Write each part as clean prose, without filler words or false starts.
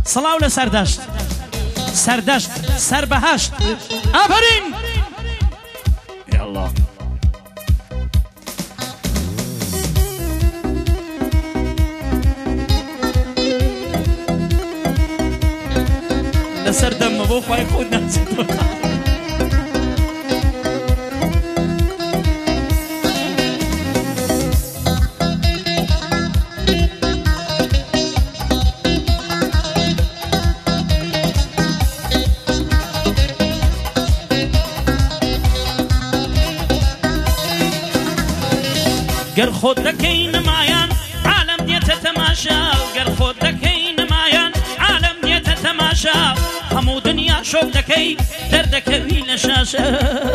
سڵاو لە سەردەشت سەردەشت سەر بەهەشت ئافرین یاڵڵا لەسەر دەممە بۆ خوای خۆت ناچێتەوە گەر خۆت دەکەی نمایان عالەم دێتە تەماشا گەر خۆت دەکەی نمایان عالەم دێتە تەماشا هەموو دنیا شۆک دەکەی دەردەکەوی لە شاشە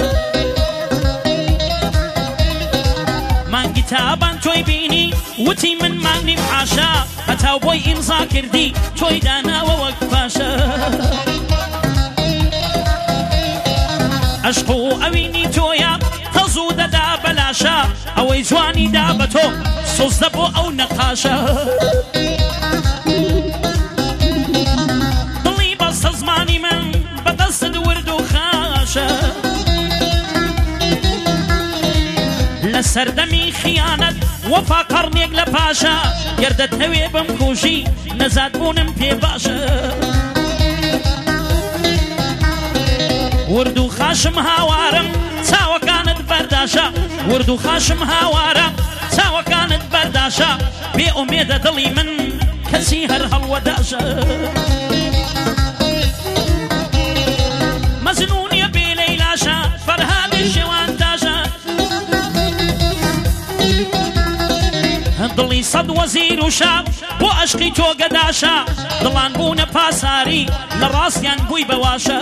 مانگی تابان تۆی بینی وتی من مانگنیم حاشا هەتاو بۆی ئیمزا کردی تۆی داناوە وەک پاشە عشق و ئەوینی تۆیە تەزوو دەدا بەلاشە ئەوەی جوانی دا بە تۆ سۆزدە بۆ ئەو نەقاشە دڵی بەستە زمانی من بەدەستت ورد و خاشە لە سەردەمی خیانەت وەفا قەڕنێک لە پاشە گەردەتەوێ بمکوژی نەزات بوونم پێ باشە ورد و خاشم هاوارم چاوەکانت بەرداشە ورد و خاشم هاوارە چاوەکانت بەرداشە بێ ئومێدە دڵی من کەسی هەر هەڵوەداشە مەزنونیە بێ لەیلاشە فەرهادی شێوان تاشە دڵی سەد وەزیر و شاب بۆ عەشقی تۆ گەداشە دڵان بوونە پاساری لە ڕاستیان بووی بەواشە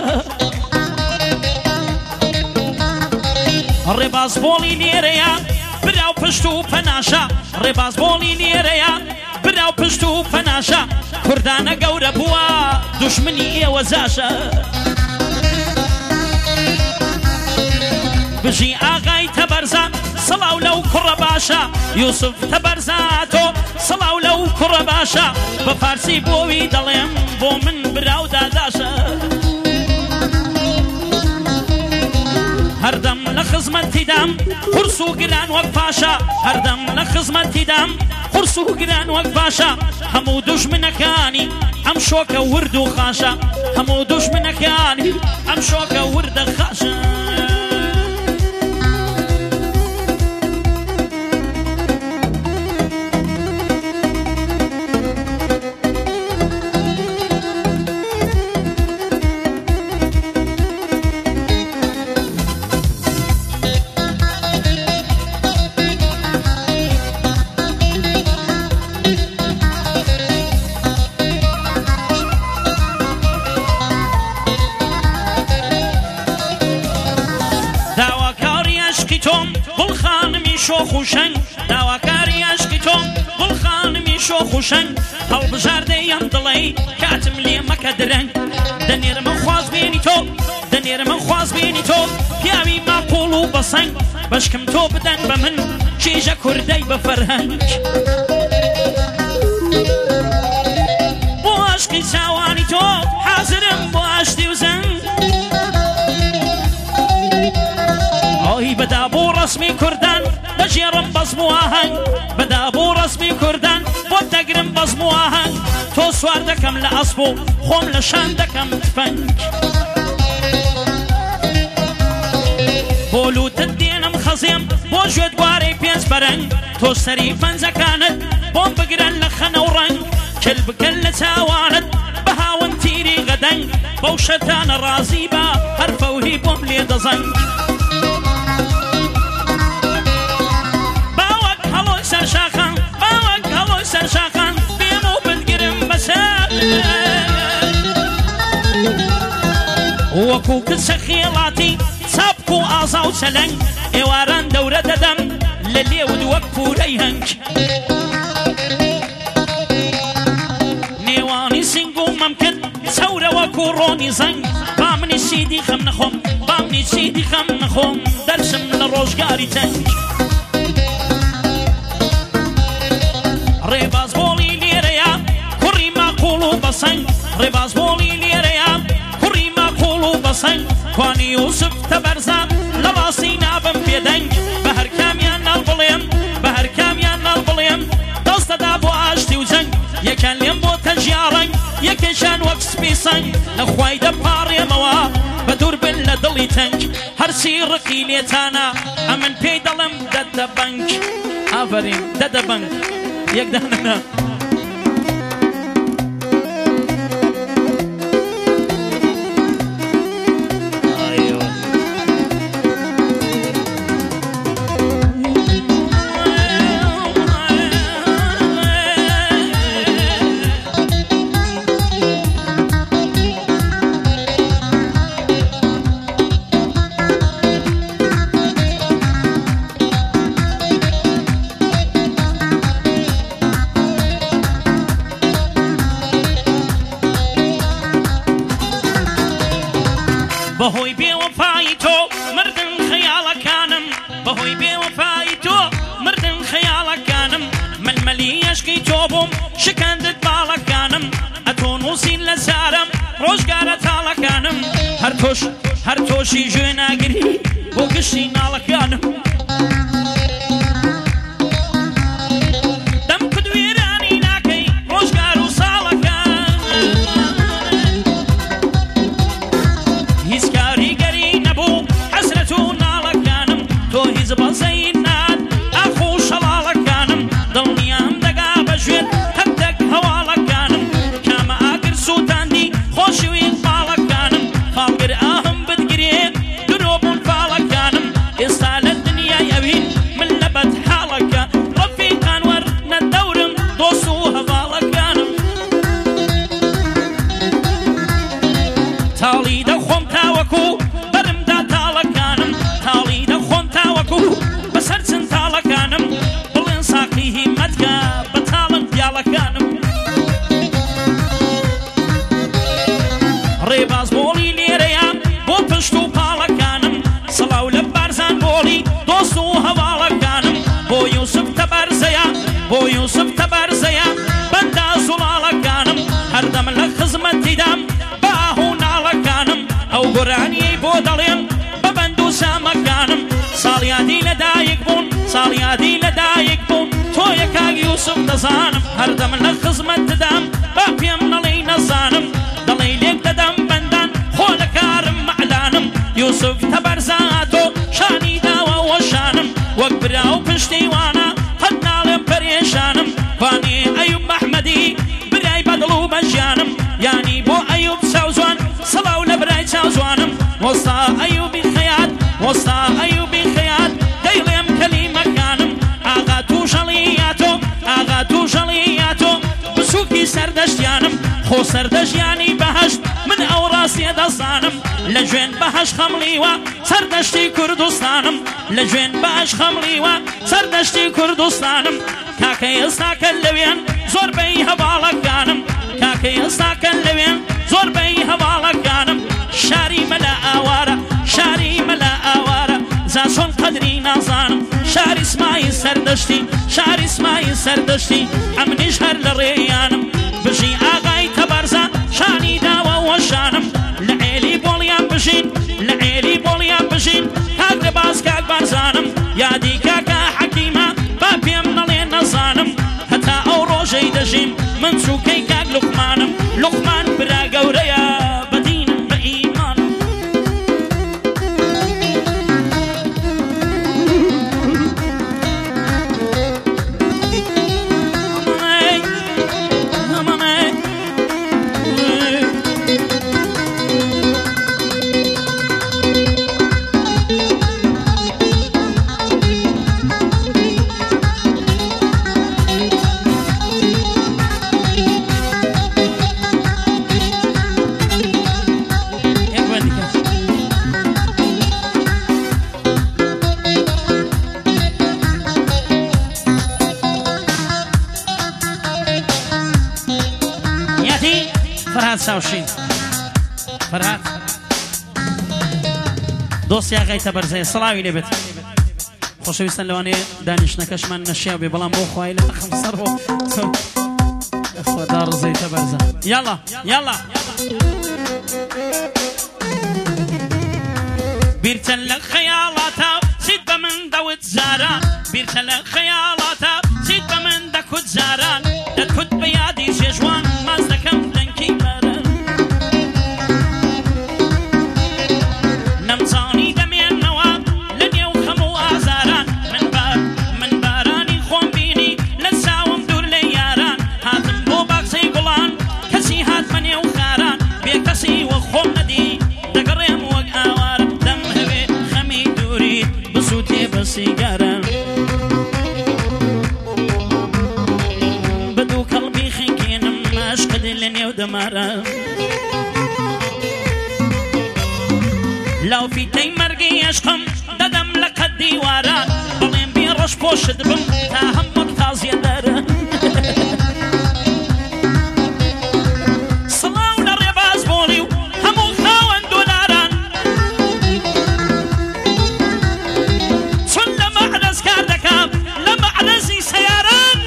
ڕێباز بۆڵی لێرەیە براو پشت و پەناشە ڕێباز بۆڵی لێرەیە براو پشت و پەناشە کوردانە گەورە بووە دوشمنی ئێوە زاشە بژی ئاغای تەبەرزە سڵاو لەو کوڕە باشە یوسف تەبەرزاتۆ سڵاو لەو کوڕە باشە بە فارسی بۆوی دەڵێم بۆ من براو داداشە هەردەم لە خزمەتیدام قورس و گران وەک پاشە هەردەم لە خزمەتیدام قورس و گران وەک پاشە هەموو دوژمنەکانی ئەم شۆکە ورد و خاشە هەموو دوژمنەکانی ئەم شۆکە وردە خاشە شۆخ و شەنگ داواکاری عەشقی تۆم گوڵخانمی شۆخ و شەنگ هەڵبژاردەیەم دڵێ کاتم لێ مەکە درەنگ دەنێرمە خواز بێنی تۆ دەنێرمە خواز بێنی تۆ پیاوی ماقوڵ و بەسەنگ بەشکم تۆ بدەن بە من کێژە کوردەی بە فەرهەنگ بۆ عەشقی چاوانی تۆ حازرم بۆ ئاشتی و زەنگ ئۆی بەدا بۆ ڕەسمی کوردان بەژێڕم بەزم و ئاهەنگ بەدا بۆ ڕەسمی کوردان بۆ دەگرم بەزم و ئاهەنگ تۆ سوار دەکەم لە ئەسپ و خۆم لە شان دەکەم تفەنگ بۆ لوتت دێنم خەزێم بۆ ژێت گوارەی پێنج بەرەنگ تۆ سەری فەنجەکانت بۆم بگرن لە خەنە و ڕەنگ کل بکەن لە چاوانت بە هاون تیری غەدەنگ بەو شەتانە ڕازی بە هەر فەوهی بۆم لێ دەزەنگ سەرشاخان باوەک هەڵۆی سەرشاخان بێم و بنگرم بەسەر وەکو کچە خێڵاتی چاپک و ئازا و چەلەنگ ئێواران دەورە دەدەم لە لێود وەک پورەی هەنگ نێوانی سنگ و مەمکرد چەورە وەکو ڕۆنی زەنگ با منی سیدی خەم نەخۆم با منی سیدی خەم نەخۆم دەرسم لە ڕۆژگاری تەنگ ڕێباز بۆڵی لێرەیە کوڕی ماقوڵ و بەسەنگ ڕێباز بۆڵی لێرەیە کوڕی ماقوڵ و بەسەنگ کوانی یوسف تەبەرزە لە باسی نابم پێدەنگ بە هەر کامیان ناڵ بڵێم بە هەر کامیان ناڵ بڵێم دەستەدا بۆ ئاشتی و جەنگ یەکیان لێم بۆ تەژیاڕەنگ یەکێکیان وەک سپی سەنگ لەخوای دەپاڕێمەوە بە دوور بن لە دڵی تەنگ هەرچی ڕقی لێتانە ئەمن پێی دەڵێم دەدە بەنگ ئافەرین دەدە بەنگ یەکدانەنە بەهۆی بێوەفایی تۆ مردن خەیاڵەکانم بەهۆی بێوەفایی تۆ مردن خەیاڵەکانم ملمەلی یەشکی تۆ بووم شکاندت باڵەکانم ئەتۆ نووسین لە زارم ڕۆژگارە تاڵەکانم هەر تۆشی ژوێ ناگری بۆ گشتی ناڵەکانم دەم کدوێرانی ناکەی ڕۆژگار و ساڵەکان هیچ کاریگەری نەبوو حەسرەت و ناڵەکانم تۆ هیچ بەزەی نات ئاخۆ و شەڵاڵەکانم دڵنیام دەگا بە ژوێن هەندێک هەواڵەکانم کامە ئاگر سووتاندی خۆشوی فاڵەکانم فاڵگر ئاهم بتگرێ درۆ بوون فاڵەکانم ئێستا لە دنیای ئەوین من لە بەدحاڵەکە ڕەفیقان وەرنە دەورم دۆست و هەواڵەکانم تاڵی دەخۆم تاوەکو بەرمدا تاڵەکانم تاڵی دەخۆم تاوەکو بەسەر چەند تاڵەکانم بڵێن ساقی هیمەتکە بە تاڵم پیاڵەکانم ڕێباز بۆڵی لێرەیە بۆ پشت و پاڵەکانم سەڵاو لە بارزان بۆڵی دۆست و هەواڵەکانم بۆ یوسف تەبەرزەیە بۆ یوسف تەبەرزەیە بەندا زوڵاڵەکانم هەردەم لە خزمەتیدام باهوو ناڵەکانم ئەو گۆرانیەی بۆ دەڵێم بەبەند و سامەکانم ساڵیادی لەدایک بوون ساڵیادی لەدایک بوون تۆ یەکاک یوسف دەزانم هەردەم لە خزمەت دەدام با پێم نەڵێی نەزانم دەڵێی لێک دەدەم بەندان خۆ لە کارم مەعلانم یوسف تەبەرزاتۆ شانی داوە وەشانم وەک برا و پشتیوانە قەت ناڵێم پەرێشانم وانێ ئەیوب مەحمەدی برای بەدڵ و بەژیانم یانی بۆ ئەیوب چاوزوان سەڵاو لە برای چاوزوانم وەستا ئەیوبی خەیات وەستا ئەیوبی خەیات دەیڵێم کەلیمەکانم ئاغا تووشەڵیاتۆ ئاغا تووشەڵیاتۆ بسووکی سەردەشتیانم خۆ سەردەژیانی بەهەشت من ئەو ڕاستیە دەزانم لە ژوێن بەهەش خەمڵیوە سەردەشتی کوردستانم لە ژوێن بەهەش خەمڵیوە سەردەشتی کوردستانم کاکە ئێستاکە لەوێن زۆربەی هەواڵەکانم کاکە ئێستاکە لەوێن زۆربەی هەواڵەکانم شاری مەلا ئاوارە شاری مەلا ئاوارە زاسۆن قەدری نازانم شاری سمای سەردەشتی شاری سمای سەردەشتی ئەمنیش هەر لە ڕێیانم بژی ئاغای تەبەرزە شانی داوە وەشانم لە عێلی بۆڵیان بژین لە عێلی بۆڵیان بژین کاک لە باز کاک بارزانم یادی کاکە حەکیمە با پێم نەڵێ نەزانم هەتا ئەو ڕۆژەی دەژیم من چووکەی کاک لوقمانم لوقمان برا گەورەیە بە دینم بە ئیمانم فرهاد ساوشین فرهاد دۆستی ئاغای تەبەرزەیە سەڵاوی لێبێت خۆشەویستان لەوانەیە دانیشتنەکەشمان نەشیا بێ بەڵام بۆ خوای لە تەخم سەرەوە دار زيت برزة يلا يلا بيرتلك خيالاتا سيد بمن دوت زاران بيرتلك خيالاتا سيد بمن دكوت زاران دكوت بيادي شجوان مازدكم دنكي باران نمزاني دمين نواب لن يوخمو آزاران من باراني خوم بيني لساوم دور لياران هاتم بو باقسي قلان كسي هات من يوخاران بيكسي وخوم ندي دقريم وقاوار دم هبي خمي دوري بصوتي بسيقاران بدو قلبي خنكين ماشقد لن يودماران لو في تي مرقي يشقم ددم لك الديوارات بلين بيرش بوش دبم تاهم مرتازي داران صلاونا الرباز بوليو همو خاون دولاران سن لما عدس كاردكاب لما عدسي سياران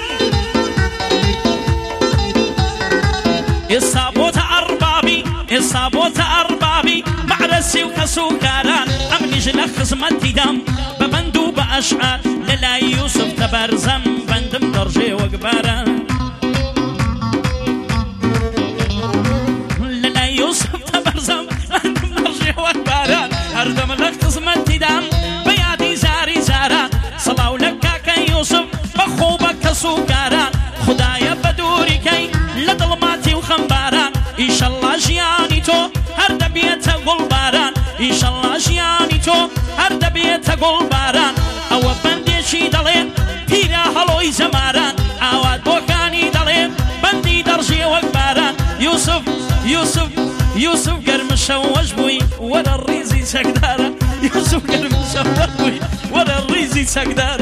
إصابوت أربابي معرسي وكسوكاران أمني جلخ خزمتي دم ببندو بأشعار للا يوسف تبرزم بندم درجي وقباران للا يوسف تبرزم بندم درجي وقباران أردم لخ خزمتي دم بيادي زاري زاران صلاو لك كاكا يوسف بخوبك كسوكاران خدايا بدوري كي لظلماتي وخنباران إن شاء الله جياني تو هرد بيتا قول باران إن شاء الله جياني تو هرد بيتا قول باران أو بندي شي دلين تيرا هلوي زماران أواد بوكاني دلين بندي درجي وقباران يوسف قرم شوش بوي ولا الريزي سكدارا يوسف قرم شوش بوي ولا الريزي سكدارا